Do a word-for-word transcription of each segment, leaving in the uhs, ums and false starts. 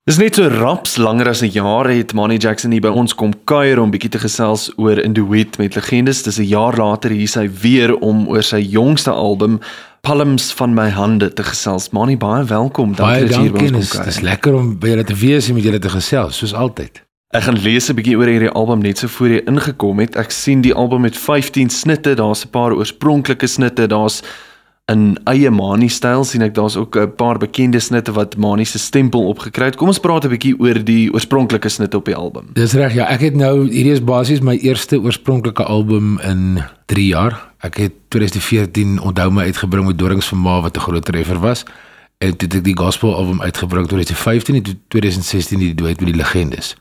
Dis net so raps langer as 'n jaar het Manny Jackson hier by ons kom kuier om bietjie te gesels oor 'n duet met legendes. Dis 'n jaar later hier is hy weer om oor sy jongste album Palms van my hande te gesels. Manny, baie welkom. Baie dat jy hier by dankie. ons kom Dit is kuier. lekker om by julle te wees en met julle te gesels, soos altyd. Ek gaan lees 'n bietjie oor hierdie album net so voor jy ingekom het. Ek sien die album met vyftien snitte, daar's 'n paar oorspronklike snitte, daar's in eie Manny styl sien ek daar's ook 'n paar bekende snitte wat Manny se stempel opgekry het. Kom ons praat 'n bietjie oor die oorspronklike snitte op die album. Dis reg, ja, ek het nou, hierdie is basies my eerste oorspronklike album in drie jaar. Ek het twintig veertien Onthou My uitgebring met Dorings van Ma wat 'n groot treffer was. En toe het ek die gospel album uitgebring twintig vyftien en toe twintig sestien die duet met die legendes.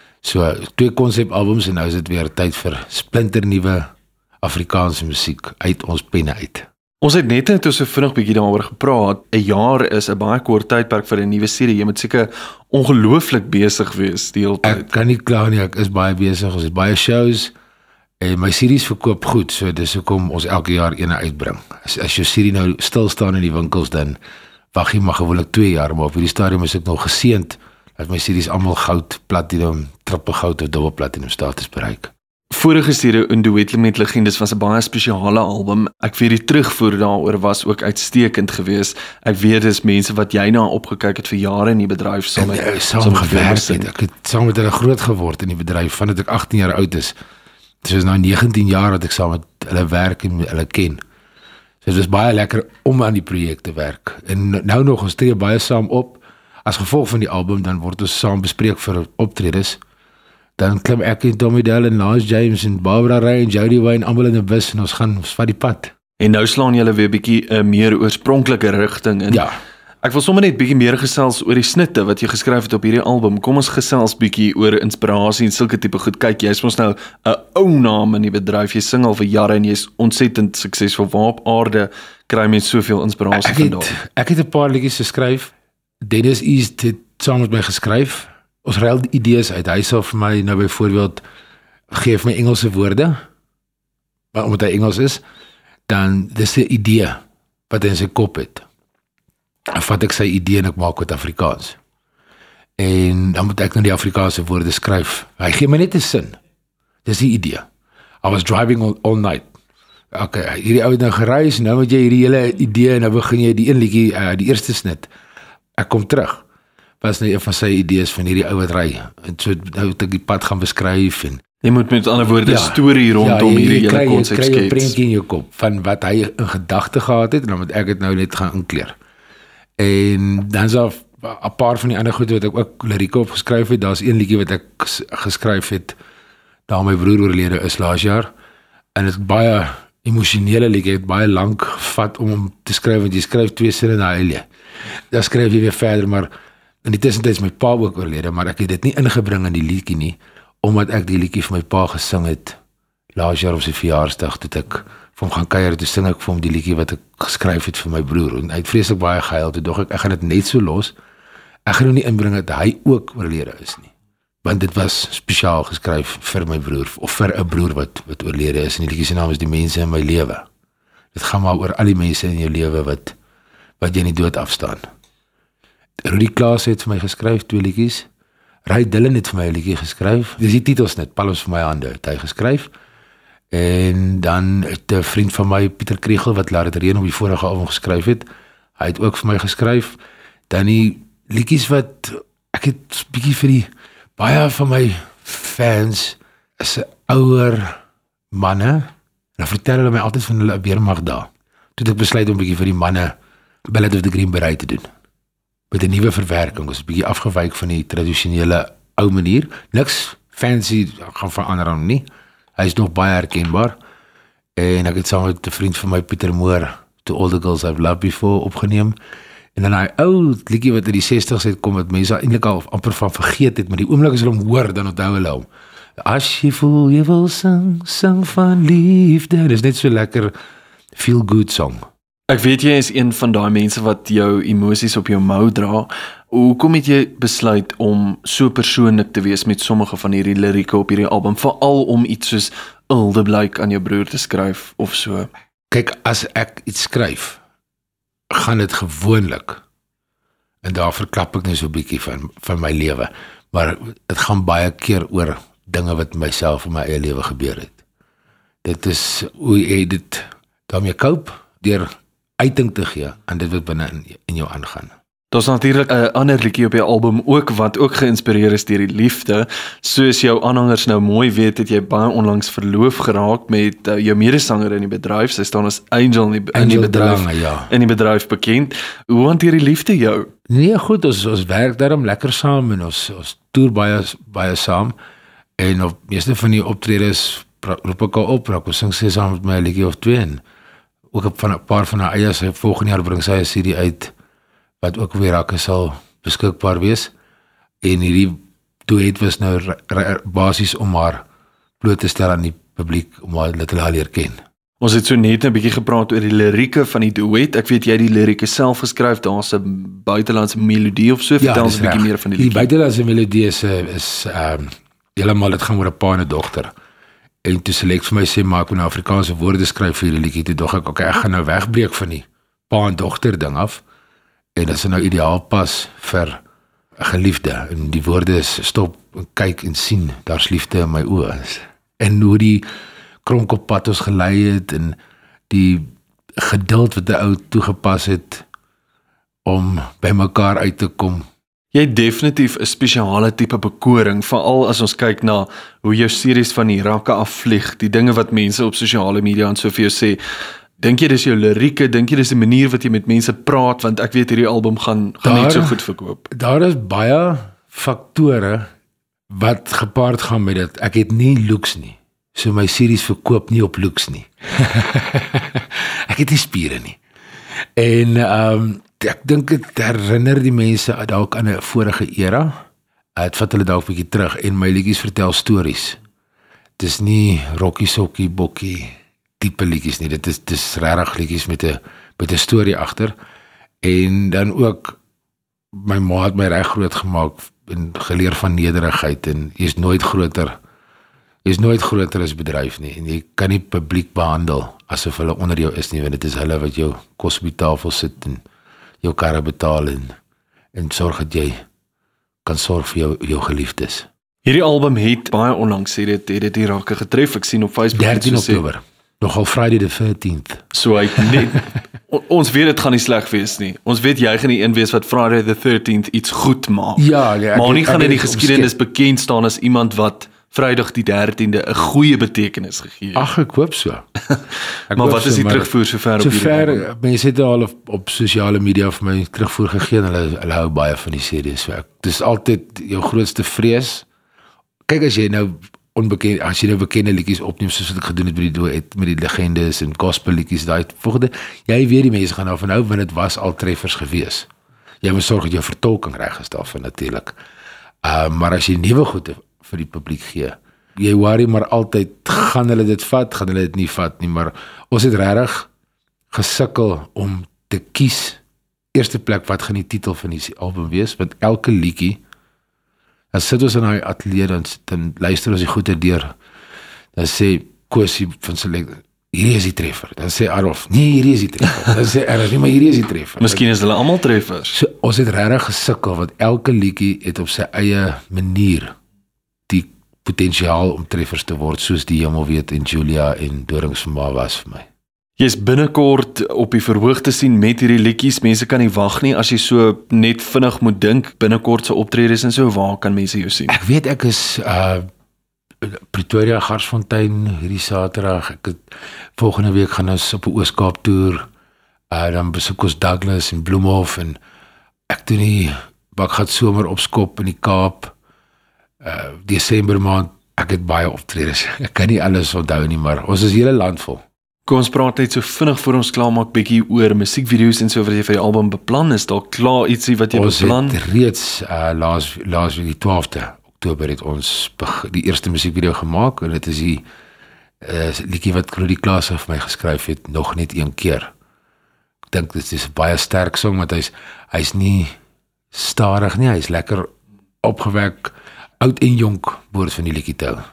So twee konsep albums en nou is dit weer tyd vir splinternuwe Afrikaanse musiek uit ons penne uit. Ons het net net so vinnig bietjie daaroor gepraat. 'n Jaar is 'n baie kort tydperk vir 'n nuwe serie. Jy moet seker ongelooflik besig wees die hele tyd. Ek kan nie kla nie, ek is baie besig. Ons het baie shows en my series verkoop goed, so dis hoekom ons elke jaar eene uitbring. As as jou serie nou stil staan in die winkels, dan wag jy maar gewoonlik twee jaar, maar op hierdie stadium is ek nog geseënd dat my series almal goud, platinum, triple goud of dubbel platinum status bereik. Vorige serie 'n duet met legendes was 'n baie spesiale album. Ek weet die terugvoer daaroor was ook uitstekend geweest. Ek weet dis mense wat jy na opgekyk het vir jare in die bedryf saam met en, uh, saam gewerk het. Ek het saam met hulle groot geword in die bedryf vandat ek agttien jaar oud is. Dit is nou negentien jaar dat ek saam met hulle werk en hulle ken. So dit is baie lekker om aan die projek te werk. En nou nog, ons tree baie saam op. As gevolg van die album, dan word ons saam bespreek vir optredes. Dan klim ek en Tommy Dell en Lance James en Barbara Ray en Jody Wayne almal in 'n bus en ons gaan ons vat die pad. En nou slaan julle weer bietjie 'n uh, meer oorspronklike rigting in. Ja. Ek wil sommer net bietjie meer gesels oor die snitte wat jy geskryf het op hierdie album. Kom ons gesels bietjie oor inspirasie en sulke tipe goed. Kyk, jy's mos nou 'n ou naam in die bedryf. Jy sing al vir jare en jy's ontsettend suksesvol. Waar op aarde kry mens soveel inspirasie vandaan? Ek het 'n paar liedjies geskryf. Dennis East het saam met my geskryf. Ons ruil idees uit. Hy sal vir my nou byvoorbeeld gee vir my Engelse woorde, maar omdat hy Engels is, dan dis 'n idee wat hy in sy kop het. Dan vat ek sy idee en ek maak dit Afrikaans. En dan moet ek nou die Afrikaanse woorde skryf. Hy gee my net 'n sin. Dis die idee. I was driving all, all night. Okay, hierdie ou het nou gereis, nou moet jy hierdie hele idee en nou begin jy die een liedjie, uh, die eerste snit. Ek kom terug. Was nou een van sy idees van hierdie ou wat ry. En so nou het ek die pad gaan beskryf en jy moet met ander woorde 'n ja, storie rondom ja, jy, hierdie jy hele konsep skets. Jy kry 'n skets. prentjie in jou kop van wat hy in gedagte gehad het en dan moet ek dit nou net gaan inkleer. En dan is daar 'n paar van die ander goed wat ek ook lirieke op geskryf het. Daar's een liedjie wat ek geskryf het daar my broer oorlede is laas jaar. En dit is baie emosionele liedjie, het baie lank gevat om hom te skryf want jy skryf twee sinne na eile. Dan skryf jy weer verder, maar in die tussentyd is my pa ook oorlede, maar ek het dit nie ingebring in die liedjie nie, omdat ek die liedjie vir my pa gesing het laas jaar op sy verjaarsdag, toe ek vir hom gaan kuier, toe sing ek vir hom die liedjie wat ek geskryf het vir my broer, en hy het vreeslik baie gehuil, toe dog ek, ek gaan dit net so los, ek gaan nou nie inbring dat hy ook oorlede is nie, want dit was spesiaal geskryf vir my broer, of vir 'n broer wat, wat oorlede is, en die liedjie se naam is Die Mense in My Lewe. Dit gaan maar oor al die mense in jou lewe wat, wat jy in die dood afstaan. Rudy Klaas het vir my geskryf, twee liedjies. Ray Dillon het vir my 'n liedjie geskryf. Dis die titelsnit, Palms van my hande, het hy geskryf. En dan het 'n vriend van my, Pieter Kriegel, wat Laat dit reën op die vorige album geskryf het, hy het ook vir my geskryf. Dan die liedjies wat, ek het bietjie vir die, baie van my fans is 'n ouer manne, en dan vertel hulle my altyd van hulle weermag daar. Toe het ek besluit om bietjie vir die manne Ballad of the Green Beret te doen. Met 'n nuwe verwerking, ons is 'n bietjie afgewyk van die tradisionele ou manier. Niks fancy gaan verander aan nie. Hy is nog baie herkenbaar. En ek het saam met 'n vriend van my, Pieter Moore, To All the Girls I've Loved Before opgeneem. En dan daai ou liedjie wat in die sestig's het kom, wat mense eintlik al amper van vergeet het, maar die oomblik as hulle hom hoor, dan onthou hulle hom. As jy voel jy wil sing, sing van liefde. Dis net so lekker feel good song. Ek weet jy is een van daai mense wat jou emosies op jou mou dra. Hoekom het jy besluit om so persoonlik te wees met sommige van hierdie lirieke op hierdie album, veral om iets soos Ilde Blyk aan jou broer te skryf of so? Kyk, as ek iets skryf, gaan dit gewoonlik En daar verklap ek net so 'n bietjie van van my lewe, maar dit gaan baie keer oor dinge wat myself in my eie lewe gebeur het. Dit is hoe jy dit daarmee cope deur uiting te gee aan dit wat binne in, in jou aangaan. Daar's natuurlik 'n ander liedjie op die album ook wat ook geïnspireer is deur die liefde. Soos jou aanhangers nou mooi weet, het jy baie onlangs verloof geraak met uh, jou medesanger in die bedryf. Sy staan as Angel in die, in die bedryf, Lange, ja. in die bedryf bekend. Hoe hanteer die liefde jou? Nee, goed, ons ons werk daarom lekker saam en ons ons toer baie baie saam. En op meeste van die optredes roep ek haar op, raak ons sing sy saam met my 'n liedjie of twee en ook op van 'n paar van haar eie, sy volgende jaar bring sy 'n C D uit wat ook weer raak sal beskikbaar wees. En hierdie duet was nou basies om haar bloot te stel aan die publiek, om haar dit hulle leer ken. Ons het so net 'n bietjie gepraat oor die lirieke van die duet. Ek weet jy het die lirieke self geskryf, daar's 'n buitelandse melodie of so, vertel ons 'n bietjie meer van die liedjie. Die buitelandse melodie is is ehm um, heeltemal, dit gaan oor 'n pa en 'n dogter. En toe selek vir my sê, maar ek moet nou Afrikaanse woorde skryf vir hierdie liedjie, toe dog ek, okay, ek gaan nou wegbreek van die pa en dogter ding af. En dit is nou ideaal pas vir 'n geliefde. En die woorde is stop en kyk en sien, daar's liefde in my oë. En hoe die kronkelpad ons gelei het en die geduld wat die ou toegepas het om by mekaar uit te kom. Jy het definitief 'n spesiale tipe bekoring, veral as ons kyk na hoe jou series van die rakke afvlieg, die dinge wat mense op sosiale media en so vir jou sê. Dink jy dis jou lirieke, dink jy dis die manier wat jy met mense praat, want ek weet hierdie album gaan, gaan daar, net so goed verkoop. Daar is baie faktore wat gepaard gaan met dit. Ek het nie looks nie. So my series verkoop nie op looks nie. Ek het nie spiere nie. En ehm um, ek dink dit herinner die mense dalk aan 'n vorige era. Dit vat hulle dalk 'n bietjie terug en my liedjies vertel stories. Dit is nie rokkie sokkie bokkie tipe liedjies nie. Dit is dis regtig liedjies met 'n met 'n storie agter. En dan ook my ma het my reg groot gemaak en geleer van nederigheid en jy is nooit groter. Jy is nooit groter as bedryf nie en jy kan nie publiek behandel asof hulle onder jou is nie, want dit is hulle wat jou kos op die tafel sit en jou karre betaal en, en sorg dat jy kan sorg vir jou, jou geliefdes. Hierdie album het baie onlangs sê dit het dit hier raak getref. Ek sien op Facebook dertien Oktober. Nogal Friday the thirteenth. So hy net on, ons weet dit gaan nie sleg wees nie. Ons weet jy gaan die een wees wat Friday the thirteenth iets goed maak. Ja, ja, maar nie gaan in die geskiedenis bekend staan as iemand wat Vrydag die dertiende 'n goeie betekenis gegee het. Ag, ek hoop so. Ek maar wat is die terugvoer sover op hierdie album? Sover, mense het al op, op sosiale media vir my terugvoer gegee en hulle, hulle hou baie van die series. So ek, dis altyd jou grootste vrees. Kyk, as jy nou onbekend, as jy nou bekende liedjies opneem soos wat ek gedoen het met die duet, met die legendes en gospel liedjies, daai volgende, jy weet die mense gaan nou van hou, want dit was al treffers gewees. Jy moet sorg dat jou vertolking reg is daarvan natuurlik. Uh, maar as jy nuwe goede vir die publiek gee, jy worry maar altyd, gaan hulle dit vat, gaan hulle dit nie vat nie, maar ons het regtig gesukkel om te kies, eerste plek, wat gaan die titel van die album wees, want elke liedjie, dan sit ons in die atelier, dan, dan luister ons die goede deur, dan sê Kosie van Select, hierdie is die treffer, dan sê Arolf, nee, hierdie is die treffer, dan sê Erf, nee, maar hierdie is die treffer. Miskien is hulle almal treffers. So, ons het regtig gesukkel, want elke liedjie het op sy eie manier die potensiaal om treffers te word, soos die Hemel weet en Julia en Doringsverma was vir my. Jy is binnekort op die verhoog te sien met hierdie liedjies, mense kan nie wag nie, as jy so net vinnig moet dink, binnekort se optredes en so, waar kan mense jou sien? Ek weet ek is uh, Pretoria, Garsfontein, hierdie Saterdag, ek het, volgende week gaan ons op 'n Oos-Kaap toer, uh, dan besoek ons Douglas en Bloemhof, en ek doen die Bakgat somer opskop in die Kaap, uh, Desember maand, ek het baie optredes, ek kan nie alles onthou nie, maar ons is hele land vol. Kom ons praat net so vinnig voor ons klaar maak bietjie oor musiekvideo's en so wat jy vir die album beplan, is daar klaar ietsie wat jy ons beplan? Ons het reeds uh, laas, laas week die twaalfde Oktober het ons die eerste musiekvideo gemaak, en dit is die uh, liedjie wat Rudy Klaas vir my geskryf het, nog net een keer. Ek dink dit is 'n baie sterk song, want hy's hy's nie stadig nie, hy's lekker opgewek, oud en jonk woord van die liedjie te hou.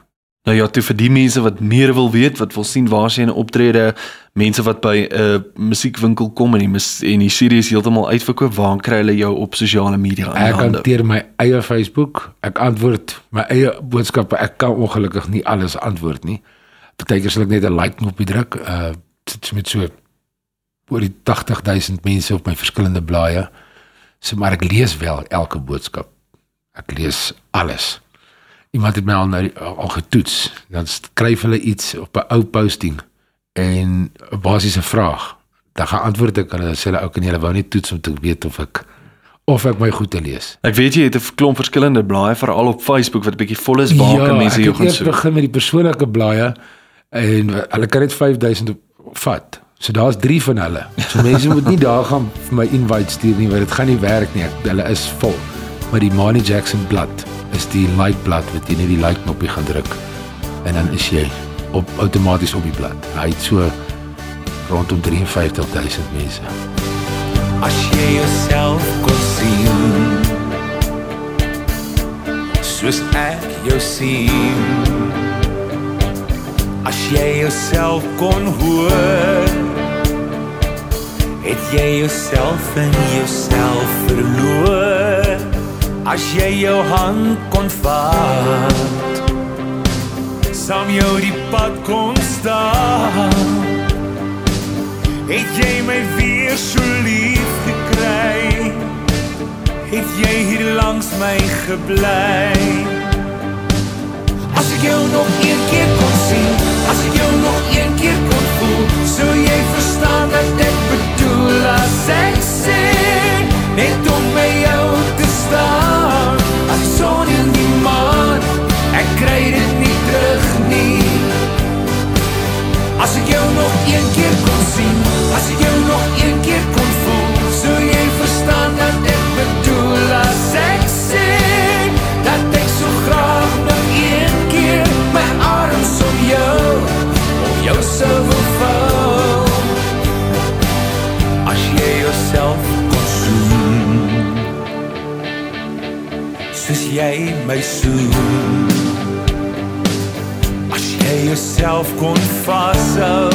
Nou ja, toe vir die mense wat meer wil weet, wat wil sien waar sy 'n optrede, mense wat by 'n uh, musiekwinkel kom en die, mus- en die C D's heeltemal uitverkoop, waar kry hulle jou op sosiale media in Ek hande? hanteer my eie Facebook, ek antwoord my eie boodskappe, ek kan ongelukkig nie alles antwoord nie. Partykeer sal ek net 'n like knoppie druk, uh, sit met so oor die tagtig duisend mense op my verskillende blaaie, so maar ek lees wel elke boodskap, ek lees alles. Iemand het my al, nou, al getoets, dan skryf hulle iets op 'n ou posting en 'n basiese vraag, dan gaan antwoord ek, hulle sê hulle ou kan julle wou net toets om te weet of ek of ek my goed te lees. Ek weet jy het 'n klomp verskillende blaaie, veral op Facebook wat 'n bietjie vol is, waar kan mense jou ek gaan het eers soek? begin met die persoonlike blaaie en hulle kan net vyf duisend vat. So daar's drie van hulle. So mense moet nie daar gaan vir my invite stuur nie, want dit gaan nie werk nie. Ek, hulle is vol. Maar die Manny Jackson blad is die like blad wat jy net die like knoppie gaan druk en dan is jy op outomaties op die blad. Hy het so rondom drie en vyftig duisend mense. As jy jouself kon sien, soos ek jou sien, as jy jouself kon hoor, het jy jouself in jouself verloor. As jy jou hand kon vat, saam jou die pad kon staan, het jy my weer so lief gekry, het jy hier langs my gebly. As ek jou nog een keer kon sien, as ek jou nog een keer kon voel, sou jy verstaan wat ek bedoel as ek sê, net om by jou te staan, as die son en die maan, ek kry dit nie terug nie. As ek jou nog een keer kon sien, as ek jou nog een keer kon voel, sou jy verstaan wat ek bedoel as ek sê, dat ek so graag nog een keer my arms om jou, om jou sou wil vou. As jy jouself kon soen, soos jy my soen, as jy jouself kon vashou,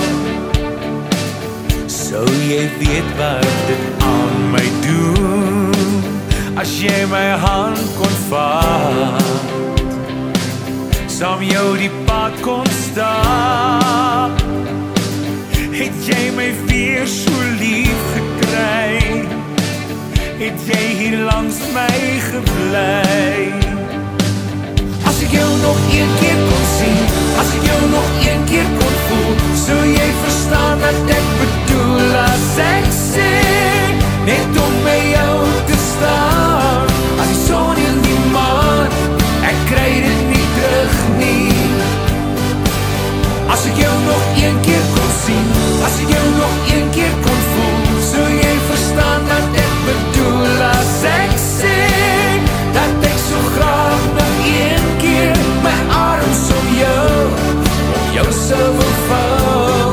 sou jy weet wat dit aan my doen. As jy my hand kon vat, saam jou die pad kon stap, het jy my weer so lief gekry, het jy hier langs my gebly. As ek jou nog een keer kon sien, as ek jou nog een keer kon voel, sou jy verstaan wat ek bedoel as ek sê, net om by jou te staan, as die son en die maan, ek kry dit nie terug nie. As ek jou nog een keer kon sien, as ek jou nog een keer kon voel, sou jy verstaan wat ek bedoel as ek sê, dat ek so graag nog een keer my arms om jou, om jou sou wil vou.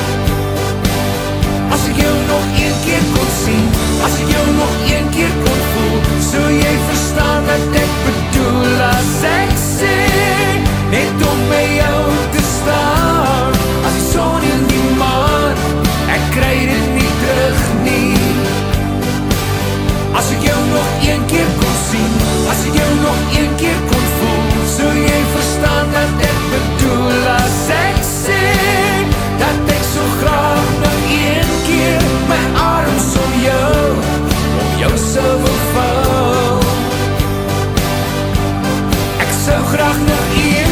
As ek jou nog een keer kon sien, as ek jou nog een keer kon voel, sou jy verstaan wat ek bedoel as ek sê, net om by jou te staan, as die son en die maan, ek kry dit nie terug nie. As ek jou nog een keer kon sien, as ek jou nog een keer kon voel, sou jy verstaan wat ek bedoel as ek sê, dat ek so graag nog een keer my arms om jou, om jou sou wil vou. Ek sou graag nog een